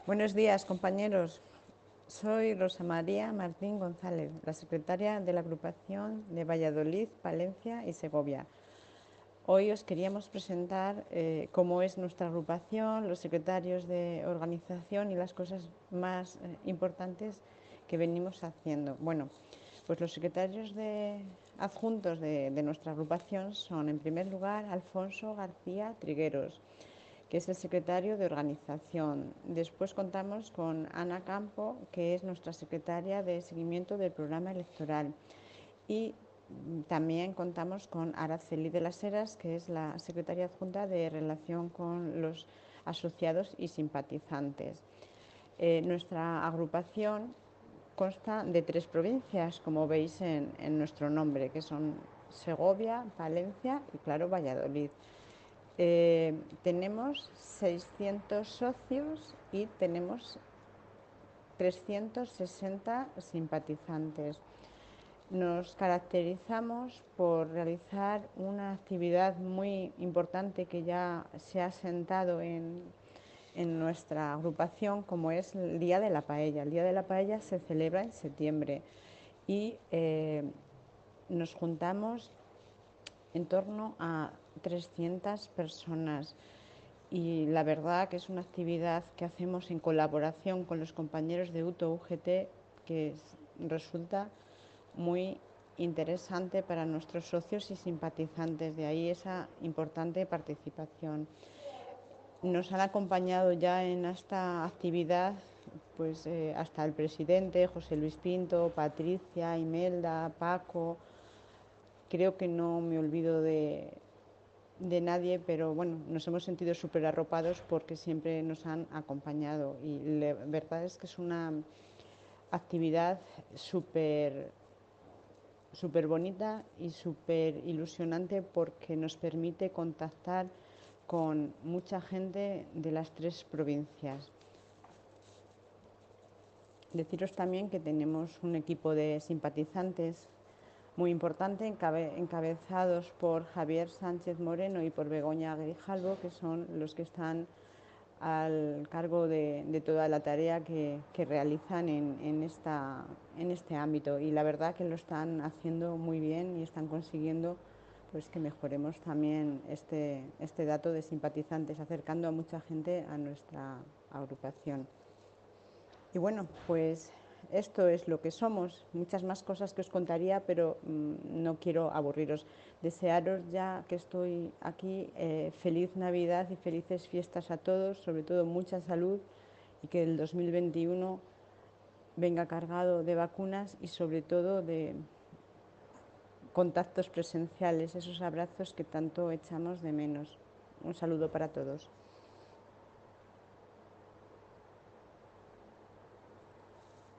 Buenos días, compañeros. Soy Rosa María Martín González, la secretaria de la agrupación de Valladolid, Palencia y Segovia. Hoy os queríamos presentar cómo es nuestra agrupación, los secretarios de organización y las cosas más importantes que venimos haciendo. Bueno, pues los secretarios adjuntos de nuestra agrupación son, en primer lugar, Alfonso García Trigueros, que es el secretario de organización. Después contamos con Ana Campo, que es nuestra secretaria de seguimiento del programa electoral. Y también contamos con Araceli de las Heras, que es la secretaria adjunta de relación con los asociados y simpatizantes. Nuestra agrupación consta de 3 provincias, como veis en nuestro nombre, que son Segovia, Palencia y, claro, Valladolid. Tenemos 600 socios y tenemos 360 simpatizantes. Nos caracterizamos por realizar una actividad muy importante que ya se ha sentado en nuestra agrupación, como es el Día de la Paella. El Día de la Paella se celebra en septiembre y nos juntamos en torno a 300 personas. Y la verdad que es una actividad que hacemos en colaboración con los compañeros de UTO-UGT que resulta muy interesante para nuestros socios y simpatizantes, de ahí esa importante participación. Nos han acompañado ya en esta actividad pues hasta el presidente, José Luis Pinto, Patricia, Imelda, Paco. Creo que no me olvido de nadie, pero bueno, nos hemos sentido súper arropados porque siempre nos han acompañado y la verdad es que es una actividad súper bonita y súper ilusionante porque nos permite contactar con mucha gente de las 3 provincias. Deciros también que tenemos un equipo de simpatizantes muy importante, encabezados por Javier Sánchez Moreno y por Begoña Grijalvo, que son los que están al cargo de toda la tarea que realizan en este ámbito. Y la verdad que lo están haciendo muy bien y están consiguiendo pues, que mejoremos también este dato de simpatizantes, acercando a mucha gente a nuestra agrupación. Y bueno, pues esto es lo que somos. Muchas más cosas que os contaría, pero no quiero aburriros. Desearos ya que estoy aquí, feliz Navidad y felices fiestas a todos, sobre todo mucha salud y que el 2021 venga cargado de vacunas y sobre todo de contactos presenciales, esos abrazos que tanto echamos de menos. Un saludo para todos.